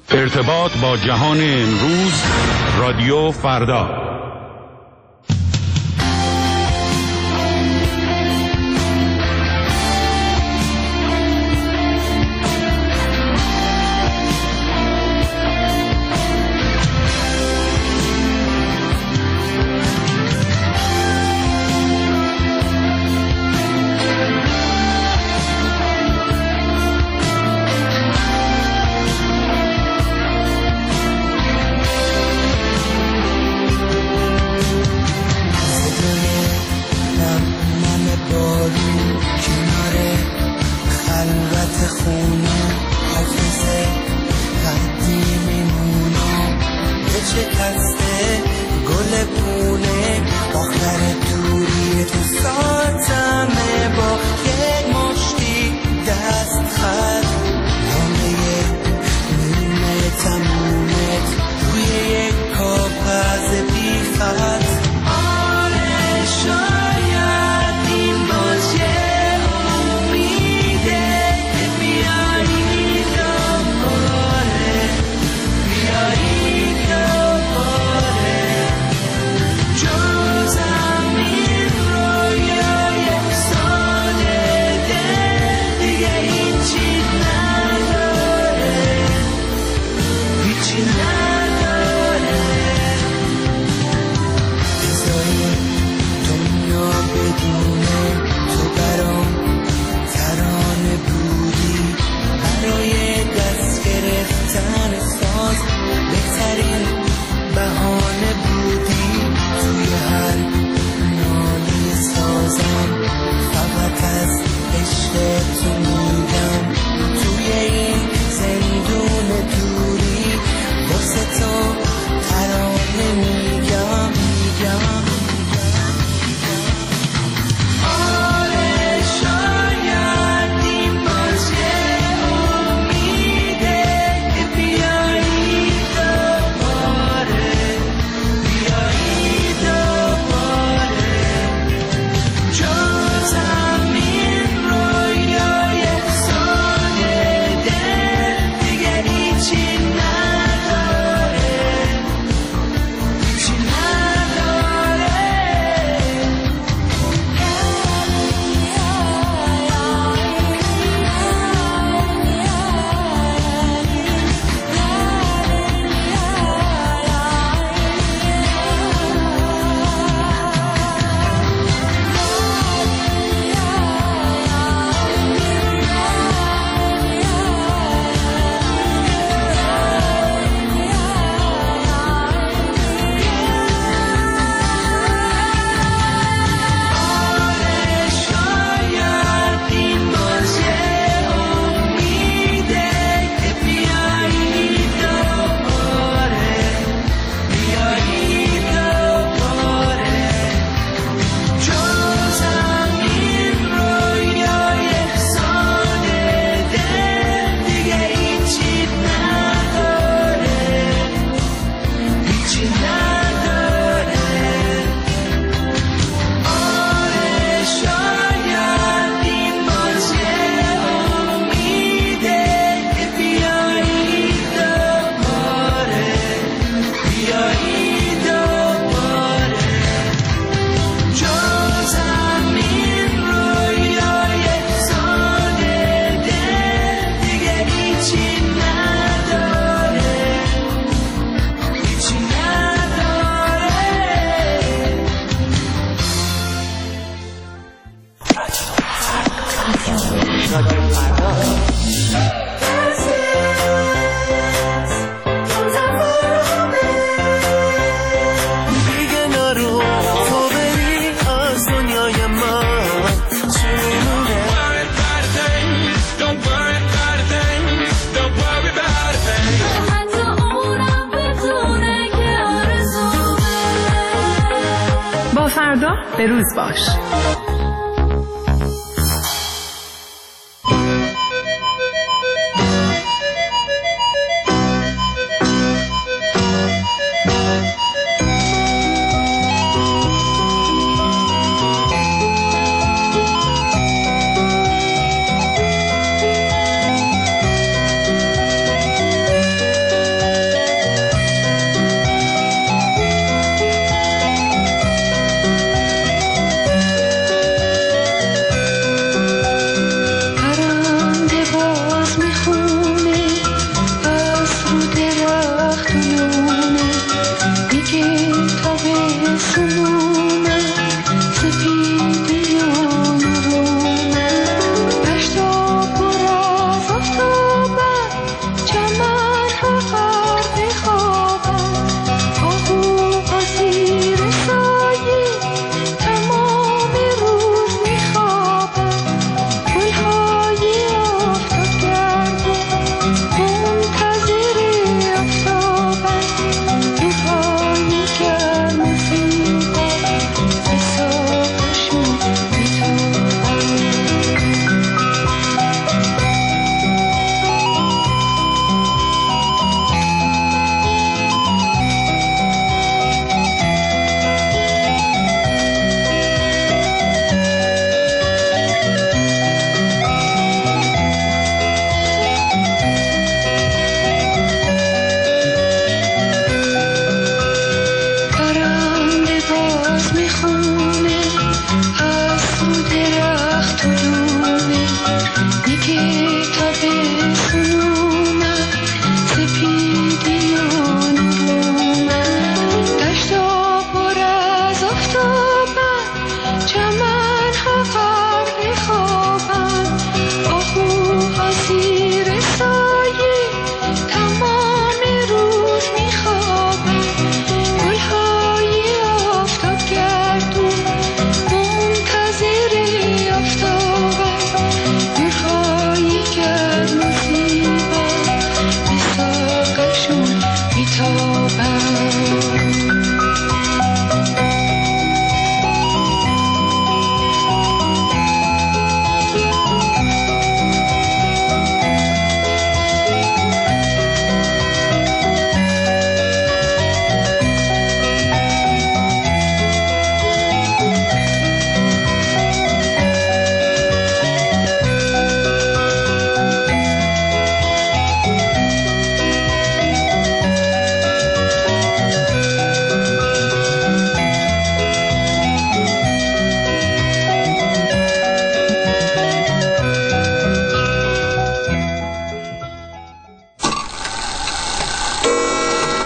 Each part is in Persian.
ارتباط با جهان امروز، رادیو فردا. فردا به روز باش.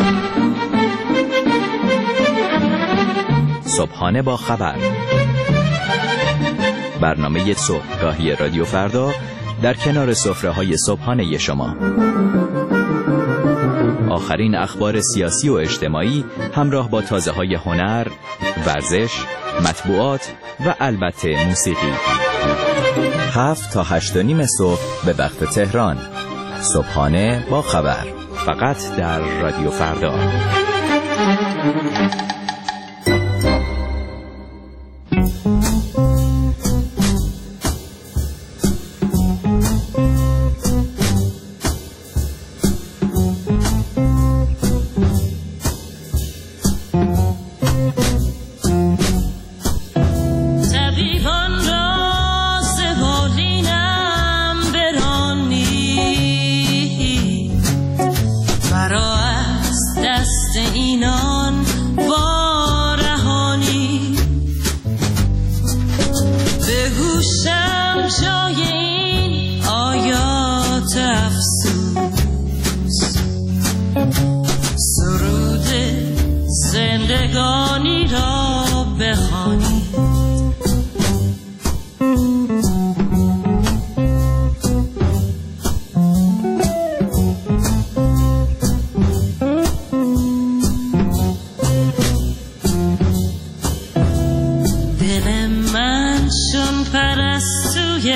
صبحانه با خبر، برنامه صبحگاهی رادیو فردا در کنار سفره‌های صبحانه شما. آخرین اخبار سیاسی و اجتماعی همراه با تازه‌های هنر، ورزش، مطبوعات و البته موسیقی. 7 تا 8:30 صبح به وقت تهران. صبحانه با خبر، فقط در رادیو فردا. زندگانی را بخوانید. دل من چون پرستوی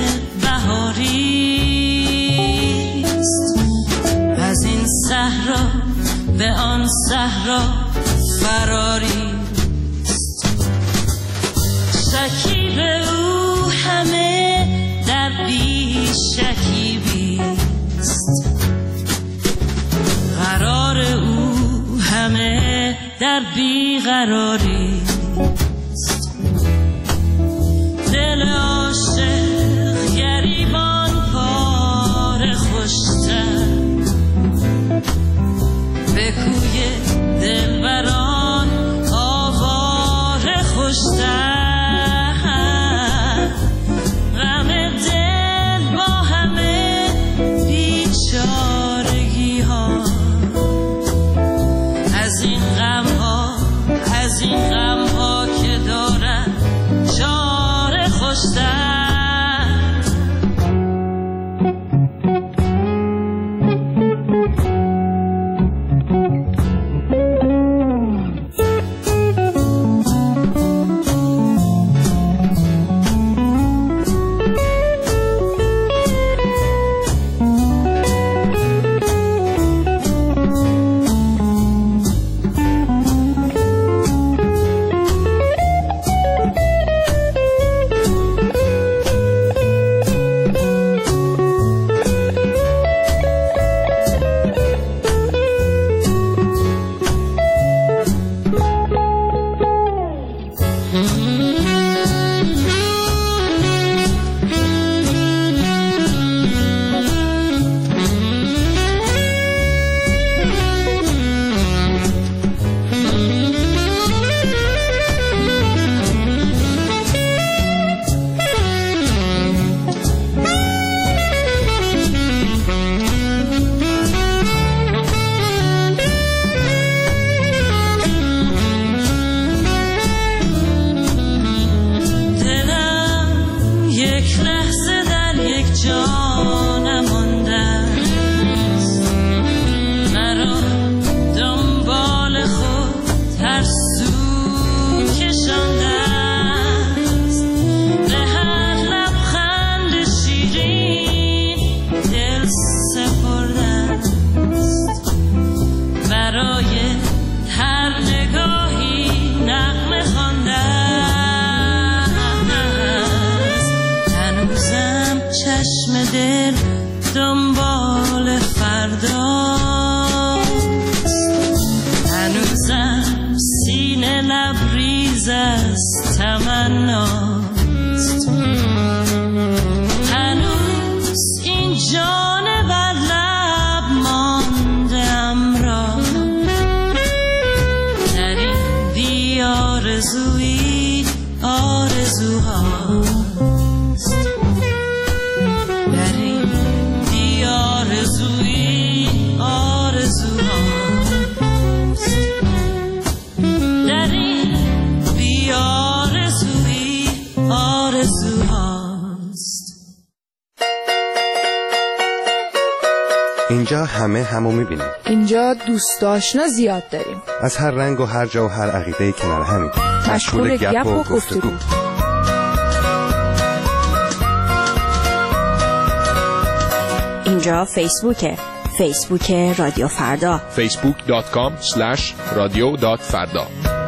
بهاریست، از این صحرا به آن صحرا فراریست. شکیب او همه در بی شکیبیست، قرار او همه در بی قراریست. دل عاشق گریبان پاره خوشتر، به کوی دلبران آواره خوشتر. غم دل با همه بیچارگی ها، از این غم ها، از این غم ها که دارن چاره خوشتر. اینجا همه همو میبینیم. اینجا دوست آشنا زیاد داریم. از هر رنگ و هر جا و هر عقیده کنار همین. مشغول گپ و گفتگو. اینجا فیسبوکه. فیسبوک رادیو فردا. facebook.com/radio.farda.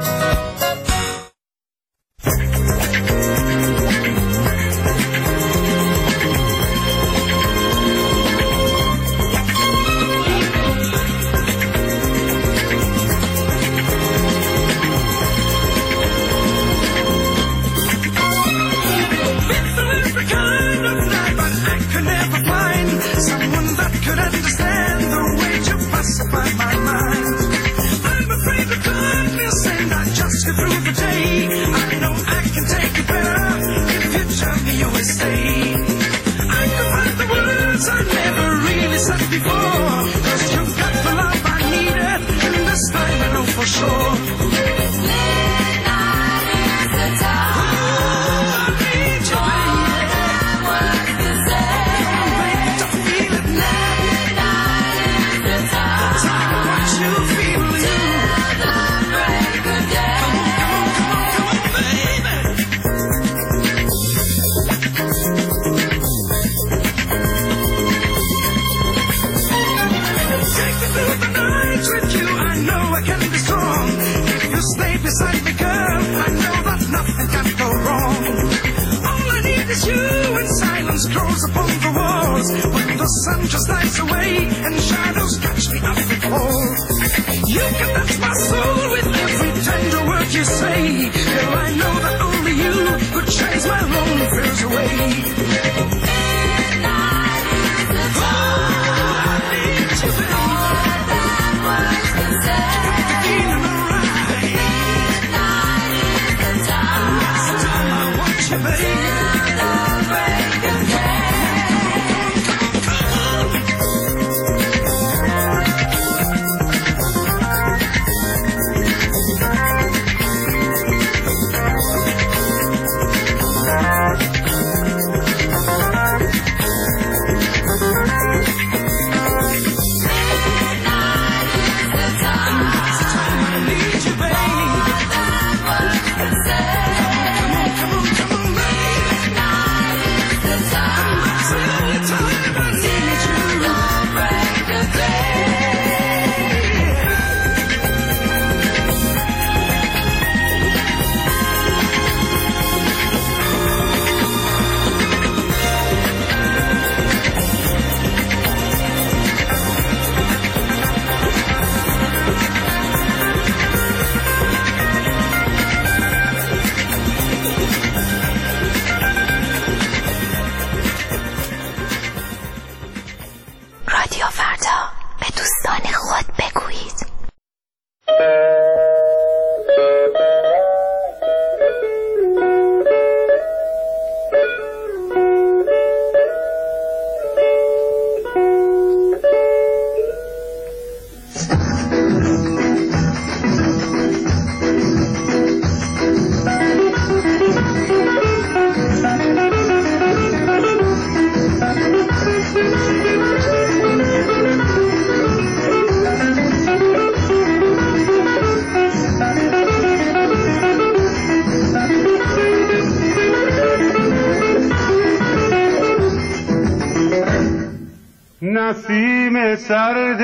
نسیم سرد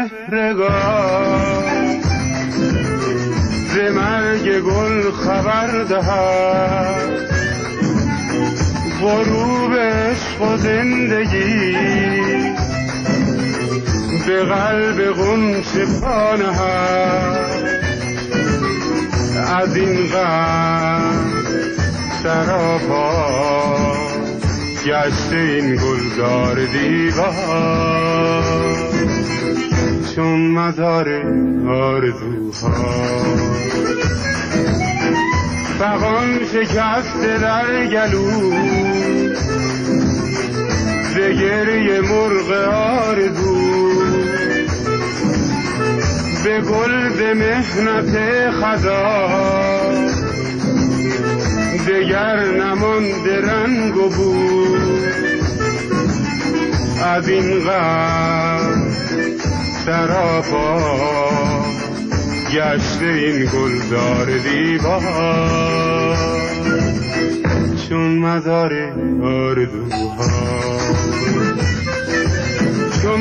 مهرگاه ز مرگ گل خبر دهد، غروب عشق و زندگی به قلب غنچه پا نهد. از این غم سراپا گشته این گلزار دیوار، چون مزار آرزوها. فغان شکسته در گلو ز گریه مرغ آرزو، به گل به محنت خزان دگر نمانده رنگ و بو. از این غم سراپا گشته این گلزار دیوار چون مزار آرزوها چون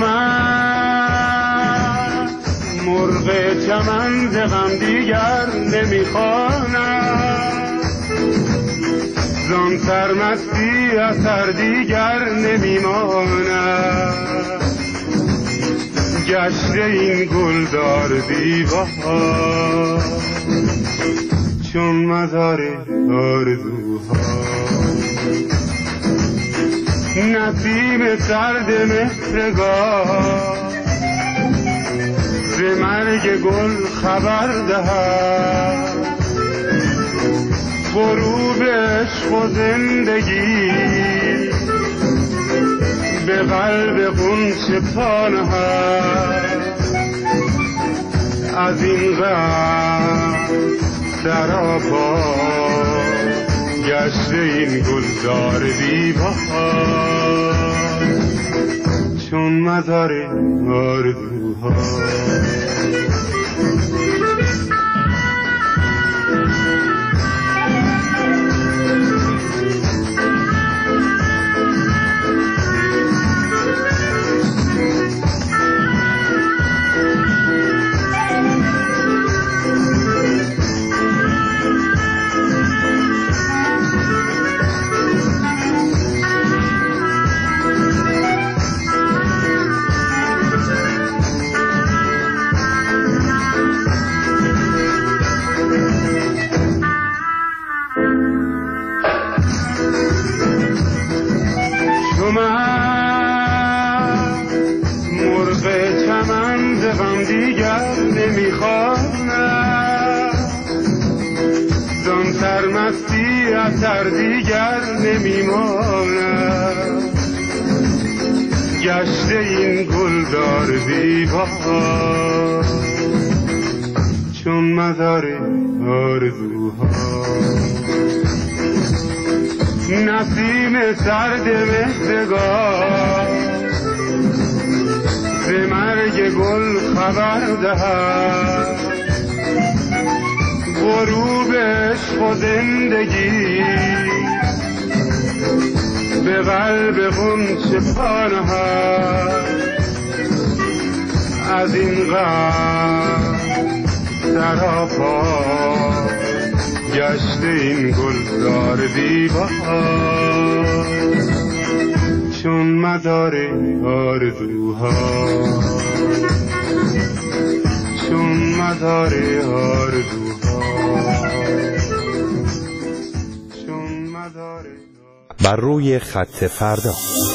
من مرغ چمن ز غم دیگر نمیخوانم زان سرمستی اثر دیگر نمیمانم گشته این گلزار دیوار چون مزار آرزوها نسیم سرد مهرگاه ز مرگ گل خبر دهد غروب عشق و زندگی به قلب غنچه پا نهد از این غم سراپا گشته این گلزار دیوار چون مزار آرزوها اثر دیگر نمیماند گشته این گلزار دیوار چون مزار آرزوها نسیم سرد مهرگاه ز مرگ گل خبر دهد غروب عشق و زندگی به قلب غنچه پا نهد از این غم سراپا گشته این گلزار دیوار چون مزار آرزوها چون مزار آرزوها چون مزار بر روی خط فردا.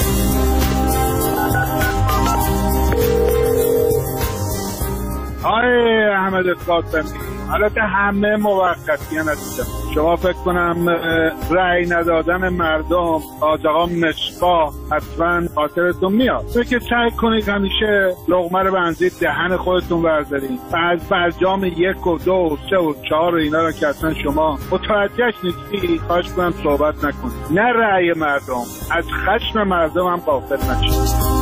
آره احمد قاسمی، البته همه موقتی هستن. شما فکر کنم رأی ندادن مردم آقا مشقا حتما خاطرتون میاد. که سعی کنید همیشه لقمه رو بنزید دهن خودتون بردارید. از برجام 1 و 2 و 3 و 4 و اینا رو که اصلا شما متوجهش نیستی خواهش کنم صحبت نکنید. نه رأی مردم، از خشم مردم هم غافل نشید.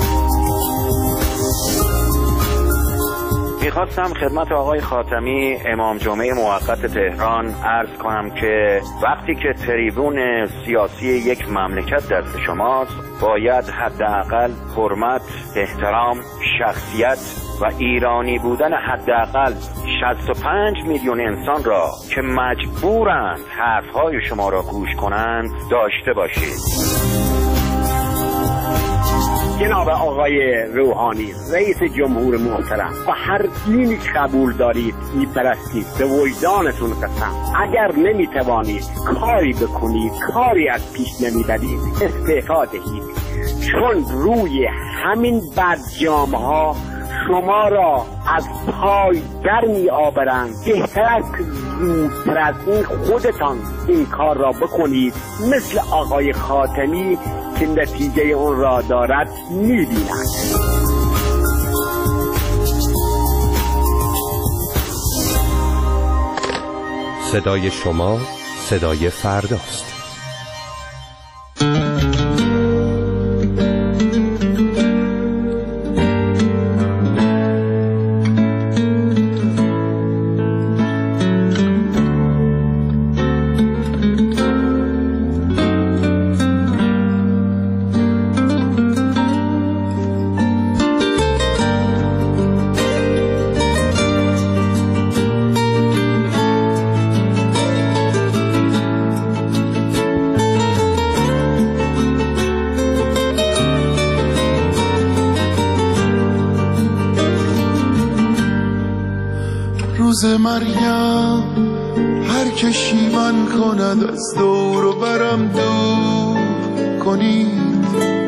میخواستم خدمت آقای خاتمی امام جمعه موقت تهران عرض کنم که وقتی که تریبون سیاسی یک مملکت دست شماست باید حداقل حرمت، احترام، شخصیت و ایرانی بودن حداقل 65 میلیون انسان را که مجبورند حرفهای شما را گوش کنند داشته باشید. جناب آقای روحانی رئیس جمهور محترم، و هر دینی قبول دارید میپرستید، به وجدانتون قسم اگر نمیتوانید کاری بکنید، کاری از پیش نمیبرید، استعفا دهید، چون روی همین برجام ها شما را از پای در می آورند. بهتر است که زودتر از این خودتان این کار را بکنید، مثل آقای خاتمی که نتیجه اون را دارد می بیند. صدای شما صدای فرداست. روز مریم هر که شیون کند از دور و برم دور کنید،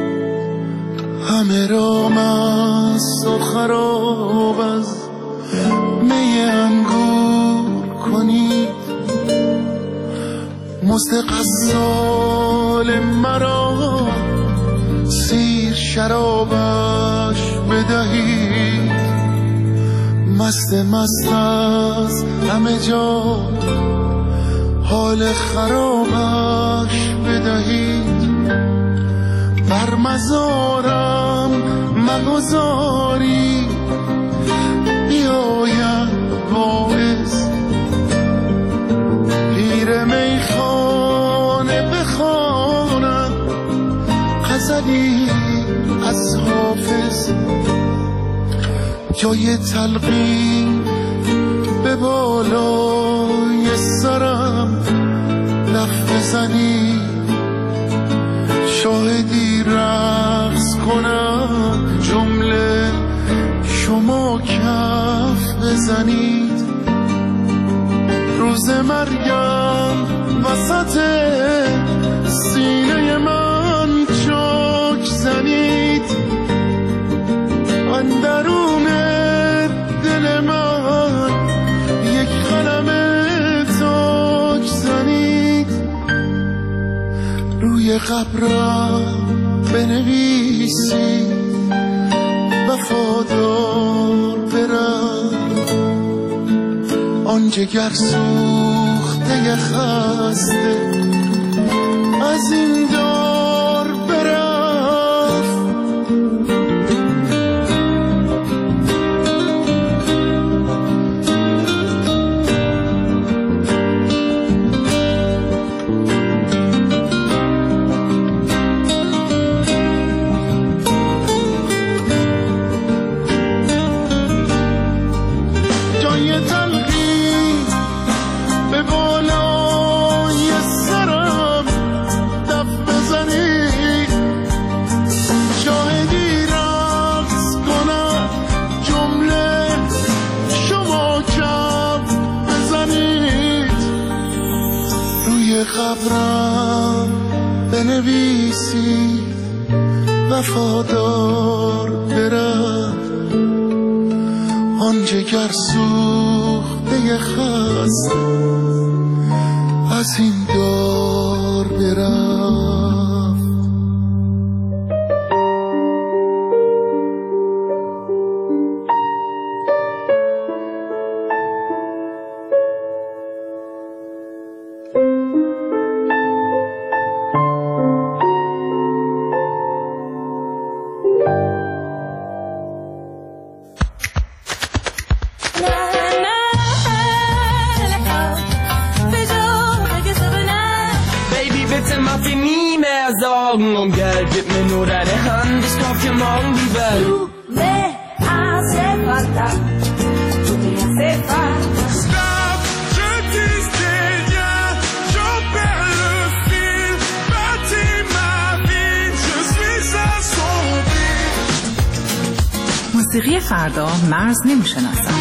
همه را مست و خراب از می انگور کنید. مزد غسال مرا سیر شرابش بدهید، مست مست از همه جا حال خرابش بدهید. بر مزارم مگذاری بیاید واعظ، پیر میخانه بخواند غزلی از حافظ. جای تلقین به بالای سرم لف بزنی، شاهدی رقص کنند جمله شما کف بزنید. روز مرگم وسط سینه من چاک زنید، اندرون دل من یک قلم تاک زنید. روی قبرم بنویسید وفادار برم، آن جگر سوخته خسته از این دار برفت. قبرم بنویسی وفادار برم، آن جگر سوخته خسته از این دار برم. Und Geld, gib mir nur deine Hand, ich kauf dir morgen die Welt. Tu me hace falta, tu me hace falta. Stop, je dis rien, j'en perds le fil, bâtis ma vie, je suis assombri. موسیقی فردا مرز نمیشناسم.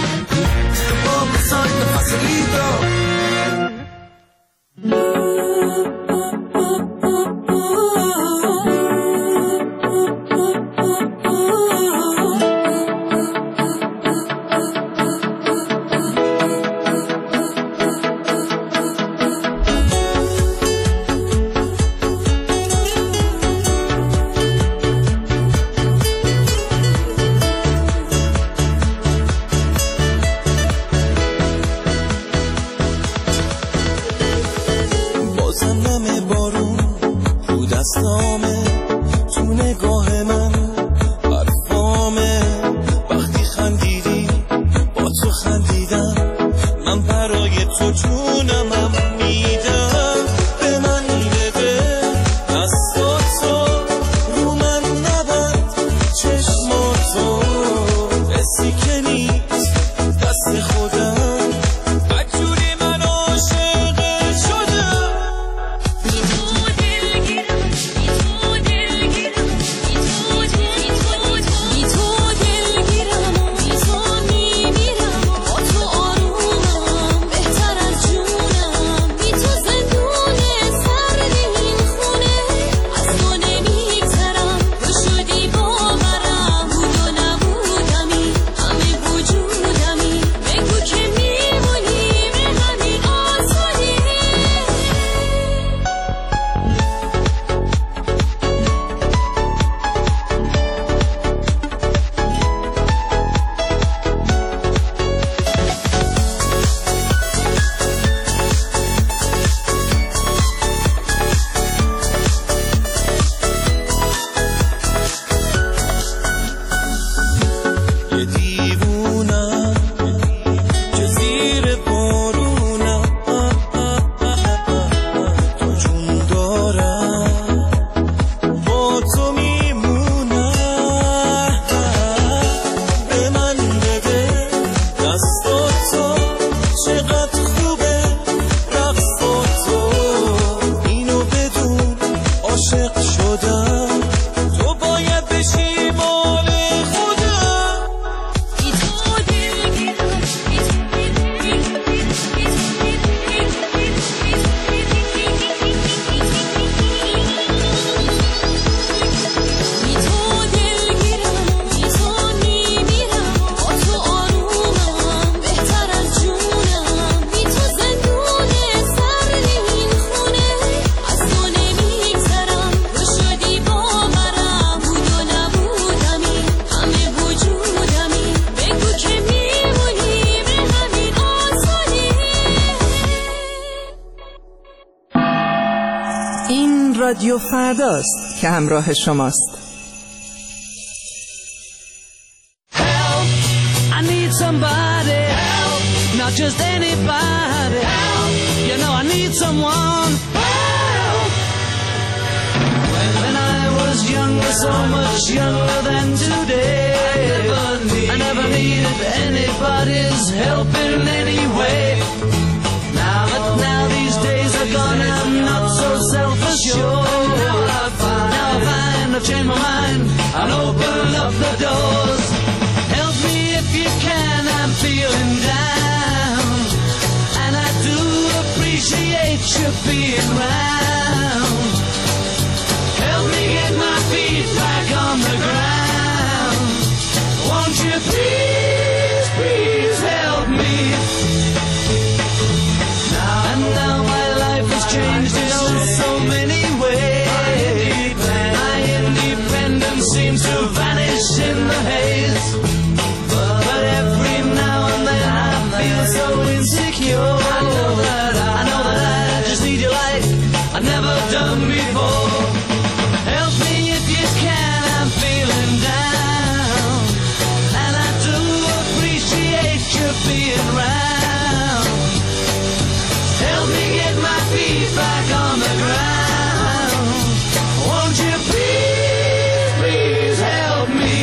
رادیو فرداست که همراه شماست. Help, I need somebody. Help, not just anybody. Help, you know I need someone. Help. When I was younger, so much younger than today, I never needed anybody's help in any way. Now these days are gone, I'm not so self-assured. Now I find I've changed my mind, I'll open up the doors. Help me if you can, I'm feeling down, and I do appreciate you being round. Help me get my feet back on the ground. Won't you please, please help me? Now my life has changed in so many ways. My independence seems to vanish in the haze. But every now and then I feel so insecure. I know that I just need you like I've never done before. Help me if you can, I'm feeling down, and I do appreciate you being round. Help me get my feet back on the ground. Won't you please, please help me?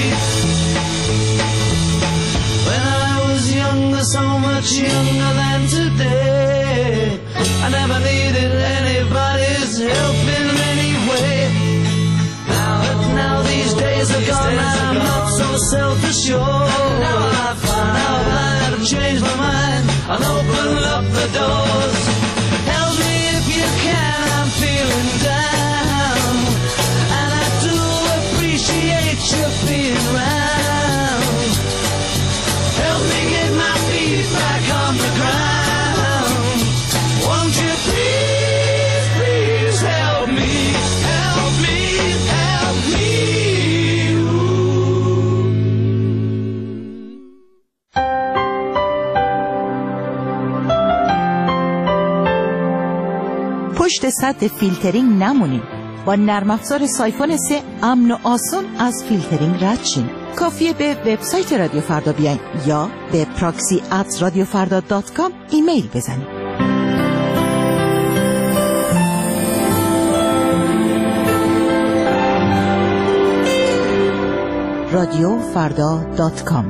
When I was younger, so much younger than today, I never needed anybody's help in any way. Now these days are gone, I'm not so self-assured. Now I've changed my mind, I'll open up the doors. Help me if you can, I'm feeling down, and I do appreciate you being round. Help me get my feet back on the ground. Won't you please, please help me? Help me, help me. پشت سد فیلترینگ نمونین. با نرم افزار سایفون 3 امن و آسان از فیلترینگ رد شین. کافیه به وبسایت رادیو فردا بیاین یا به proxy@radiofarda.com ایمیل بزنید. radiofarda.com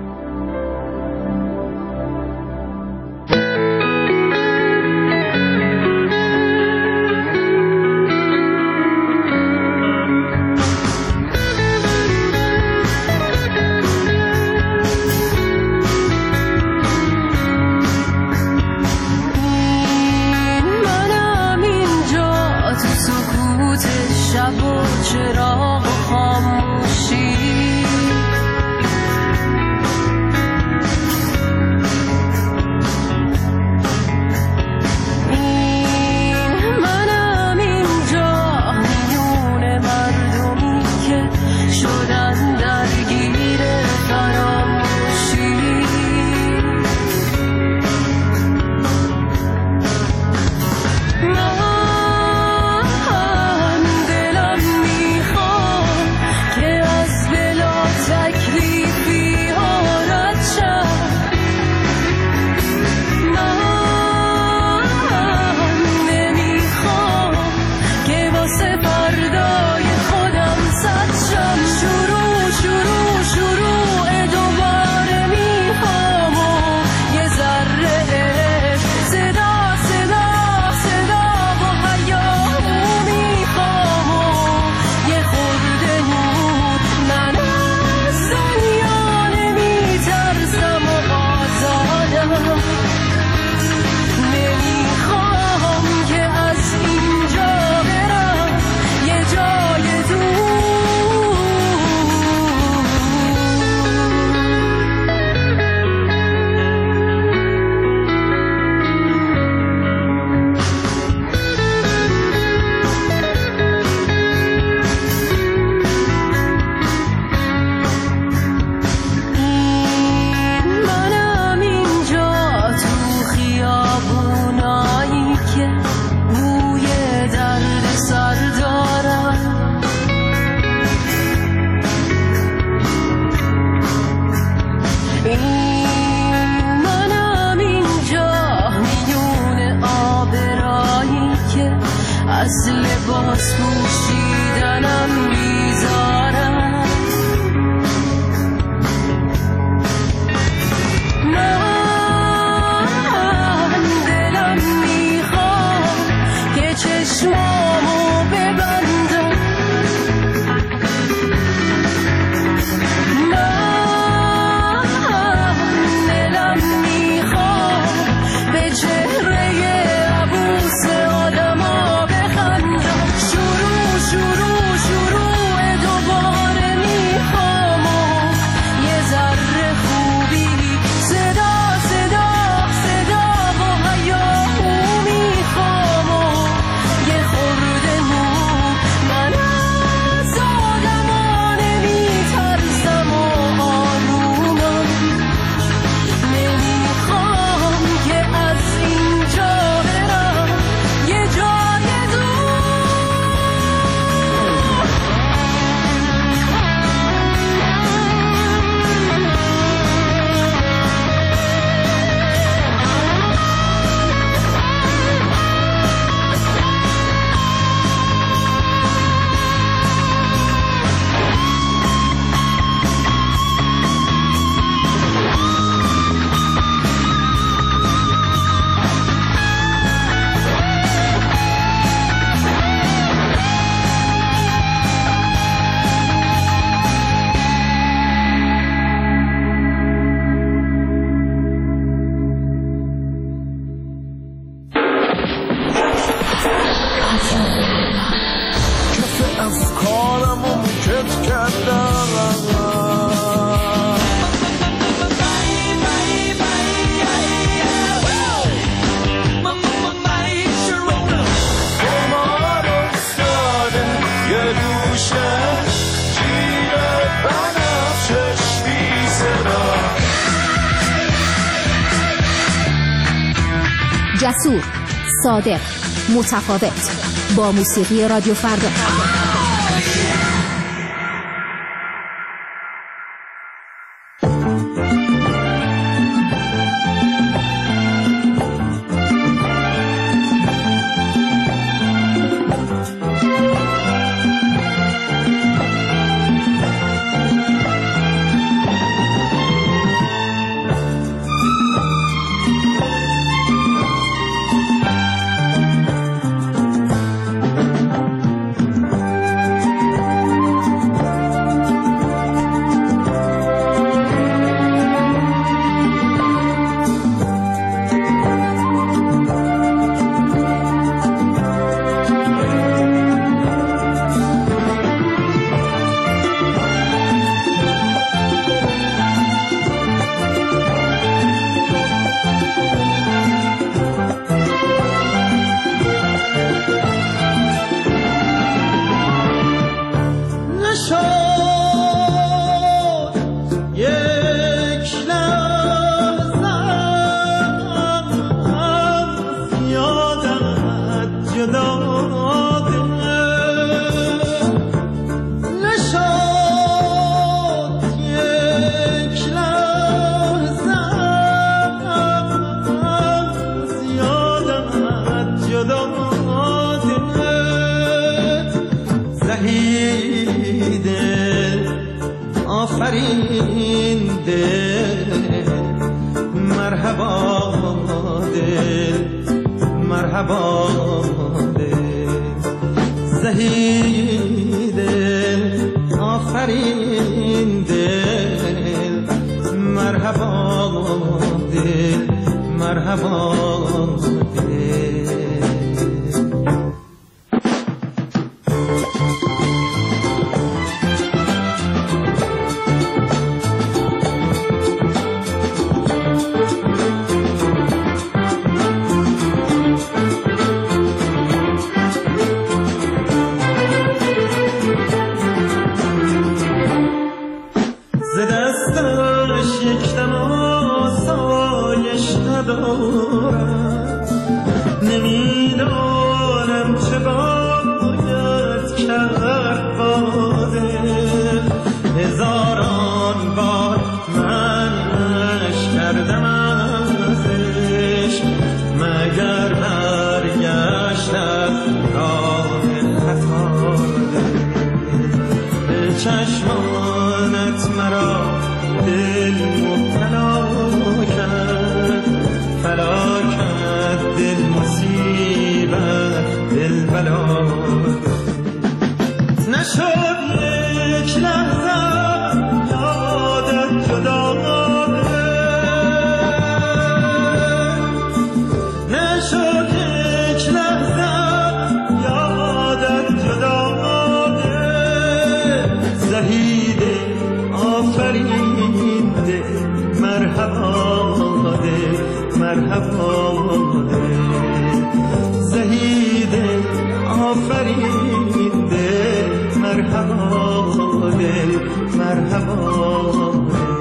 پوشیدنم میذارم. من دلم میخواد که چشمامو ببندم. من دلم میخواد به چهره عبوس آدما بخندم. شروع دوباره میخوام یه ذره خوبی، صدا و هیاهو میخوام یه خورده نور. من از آدما نمیترسم و آرومم، نمیخوام که از اینجا برم یه جای جسور، صادق، متفاوت، با موسیقی رادیو فردا. مگر برگشت از راه خطا. مرحبا دل مرحبا دل زهیده آفرین دل مرحبا دل مرحبا دل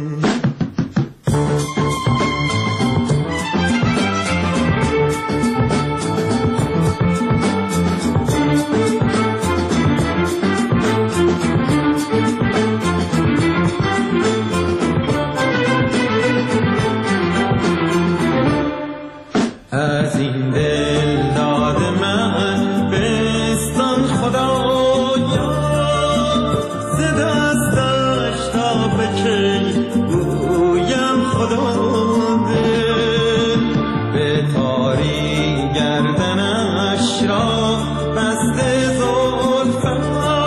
از این دل داد من بستان خدایا ز دستش تا به کی گویم خدا دل به تاری گردنش را بسته زلفت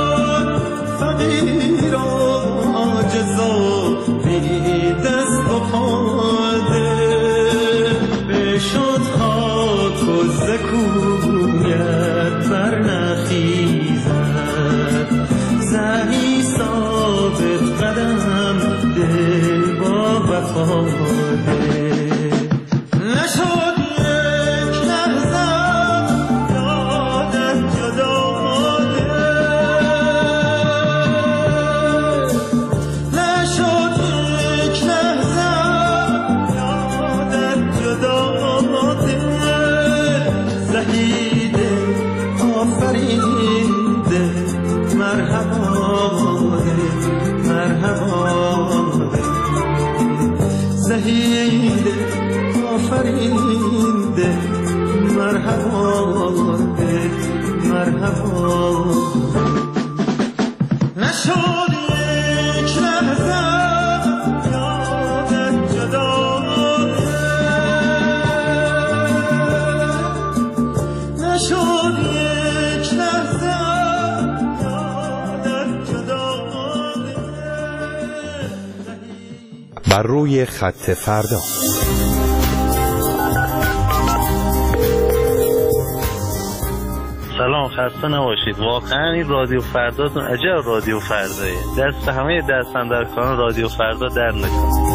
فقیر و عاجز و بی دست و پا دل شد خاک و زکویت بر نخیزد زهی ثابت قدم دل با وفا دل نشد یک لحظه یادت جدا دل نشد یک لحظه یادت جدا زهیده آفرین دل مرحبا دل مرحبا دل زهیده آفرین دل مرحبا دل مرحبا نشد یک لحظه یادت جدا شد یک لحظه یادت جدا بر روی خط فردا. سلام، خسته نباشید. واقعا این رادیو فرداتون عجب رادیو فردایه. دست همه دستاندرکاران رادیو فردا در نکنه.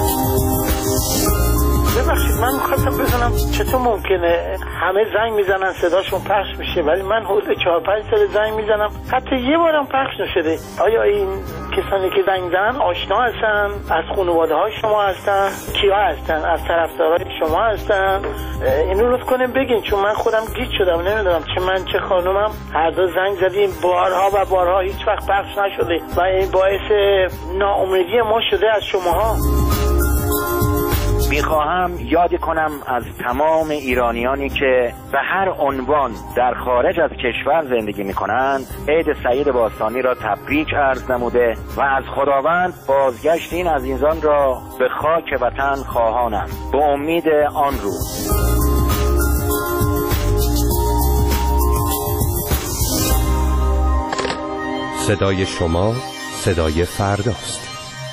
ببخشید من می‌خواستم بدونم چطور ممکنه همه زنگ میزنن صداشون پخش میشه ولی من حدود 4-5 سال زنگ میزنم حتی یه بارم پخش نشده. آیا این کسانی که زنگ میزنن آشنا هستن؟ از خانواده های شما هستن؟ کیا هستن؟ از طرفدارای شما هستن؟ اینو لطف کنیم بگین چون من خودم گیج شدم نمیدونم چه من چه خانومم هر دو زنگ زدیم بارها و بارها هیچ وقت پخش نشده و این باعث ناامیدی ما شده از شماها. میخواهم یاد کنم از تمام ایرانیانی که به هر عنوان در خارج از کشور زندگی میکنند عید سعید باستانی را تبریک عرض نموده و از خداوند بازگشت این عزیزان را به خاک وطن خواهانم به امید آن روز. صدای شما صدای فرداست.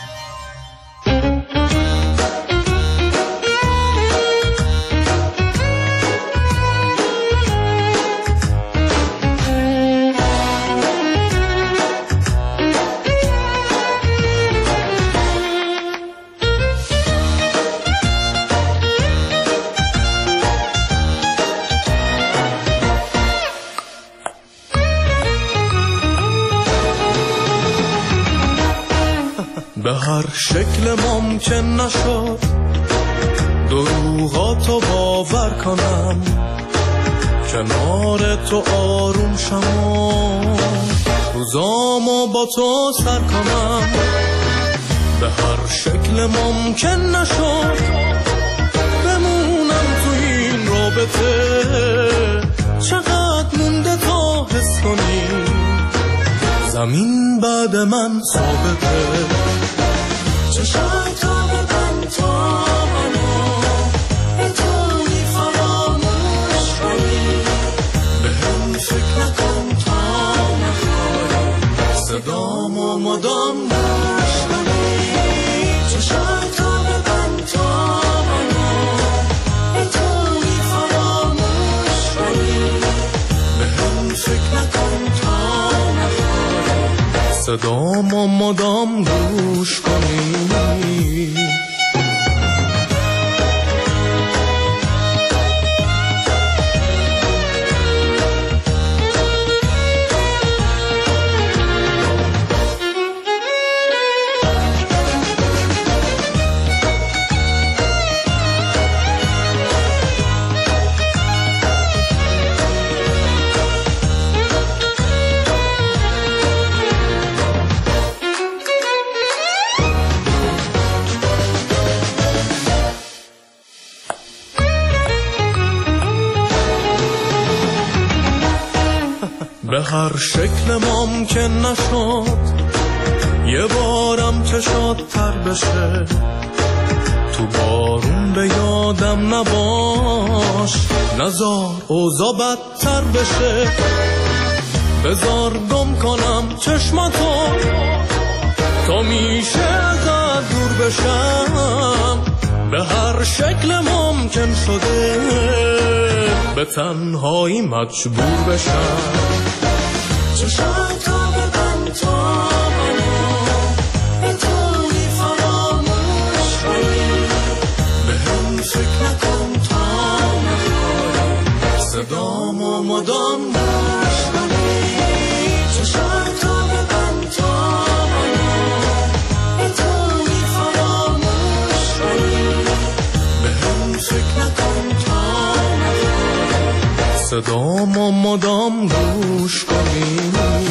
به هر شکل ممکن نشد دروغاتو باور کنم کنار تو آروم شم روزامو با تو سر کنم. به هر شکل ممکن نشد بمونم تو این رابطه چقدر مونده تا حس کنی زمین بعد من ثابته چشای تو ببند تا منو بتونی فراموش کنی به هم فکر نکن تا نخوای صدامو مدام گوش کنی چشای تو ببند تا منو بتونی فراموش کنی به هم فکر نکن تا نخوای صدامو مدام گوش کنی. به هر شکل ممکن نشد یه بارم چشات تر بشه، تو بارون به یادم نباش، نزار اوضاع بدتر بشه، بذار گم کنم چشماتو تا میشه ازت دور بشم، به هر شکل ممکن شده به تنهایی مجبور بشم. چشماتو ببند تا منو بتونی فراموش کنی، به هم فکر نکن تا نخواهی صدامو مدام گوش کنی. چشماتو ببند تا منو بتونی فراموش کنی، به هم فکر نکن تا نخواهی صدامو مدام گوش کنی.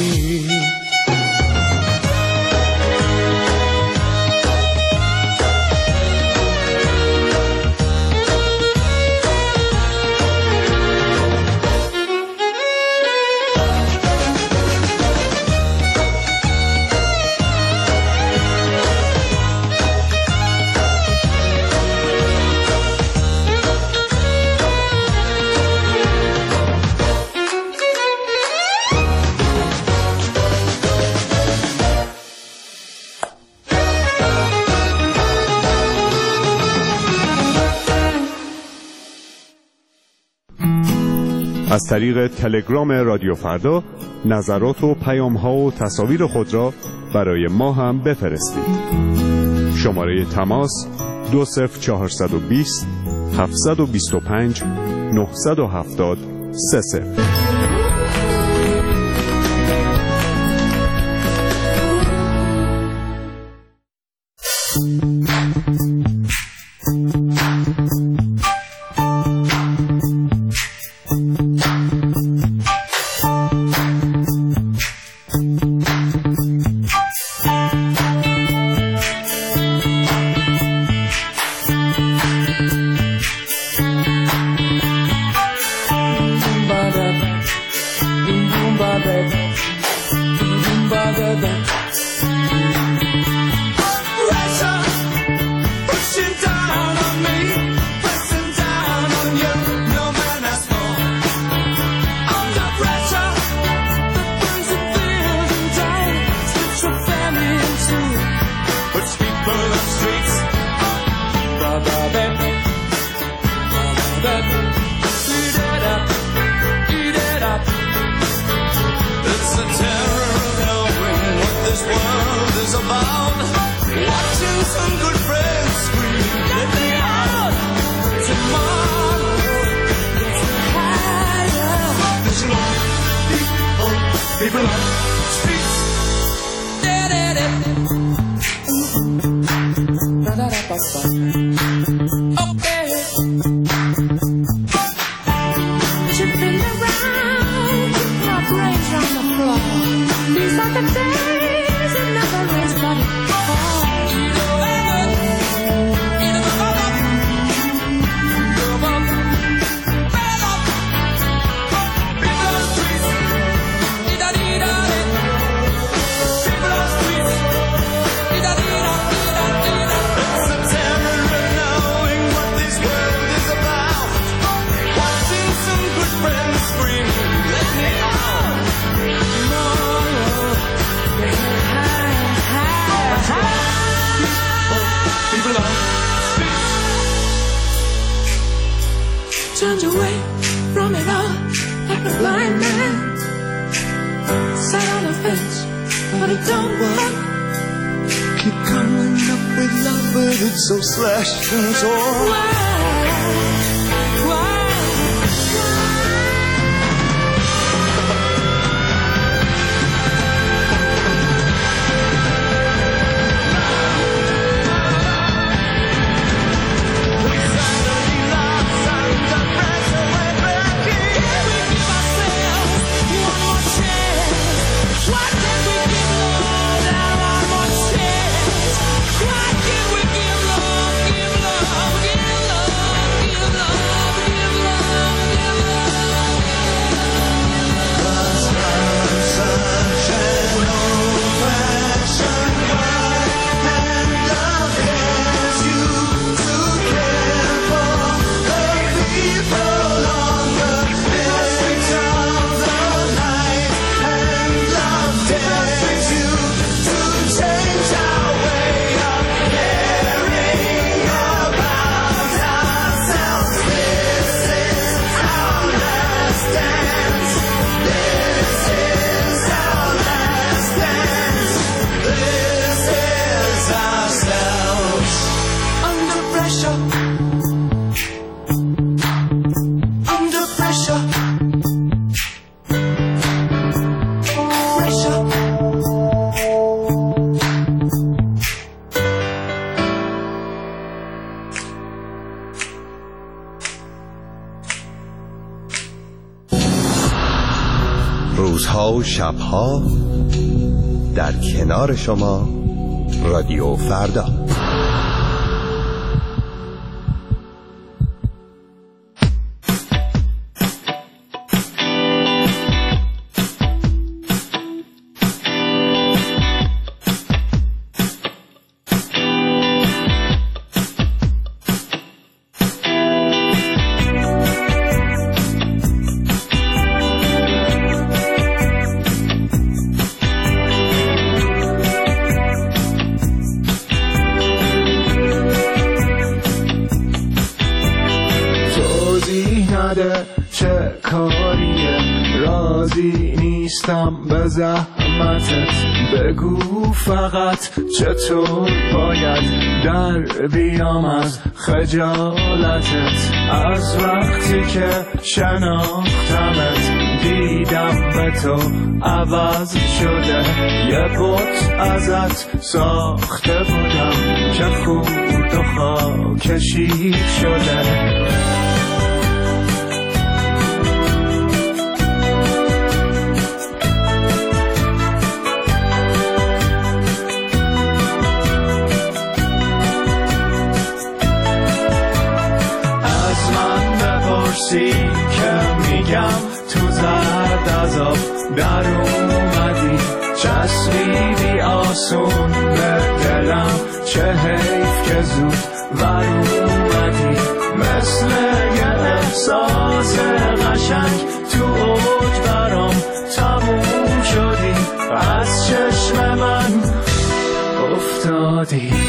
از طریق تلگرام رادیو فردا نظرات و پیام‌ها و تصاویر خود را برای ما هم بفرستید. شماره تماس 20420 725 970 30. Turned away from it all like a blind man. Sat on the fence, but it don't work. Keep coming up with love, but it's so slashed and torn. Why? Why can't we give love, give love, give love? روزها و شبها در کنار شما رادیو فردا. چه کاریه راضی نیستم به زحمتت، بگو فقط چطور باید در بیام از خجالتت. از وقتی که شناختمت دیدم به تو عوض شده، یه بت ازت ساخته بودم که خورد و خاکشی شده. که میگم تو زرد عذاب در اومدی، چسبیدی آسون به دلم، چه حیف که زود ور اومدی. مثل یه احساس قشنگ تو اوج برام تموم شدی، از چشم من افتادی.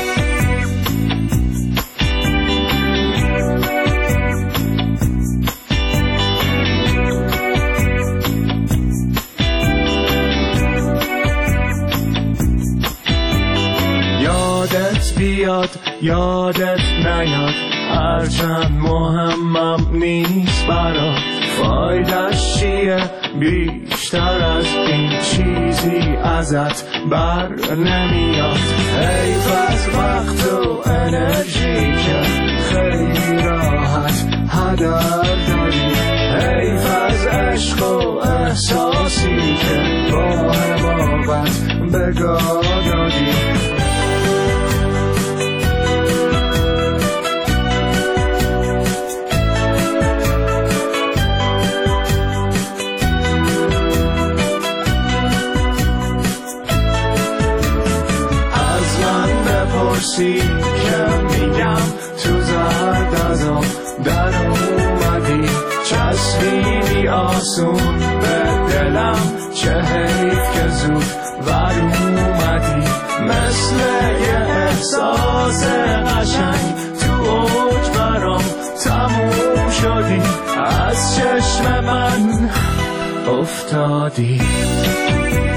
بیاد یادت نیاد، هرچند مهمم نیست برات، فایدش چیه بیشتر از این چیزی ازت بر نمیاد. حیف از وقت و انرژی که خیلی راحت هدر داری، حیف از عشق و احساسی که با حماقت بگاه دادی. که میگم تو زرد ازم در اومدی، چسبیدی آسون به دلم، چه حیف که زود ور اومدی. مثل یه احساس قشنگ تو اوج برام تموم شدی، از چشم من افتادی.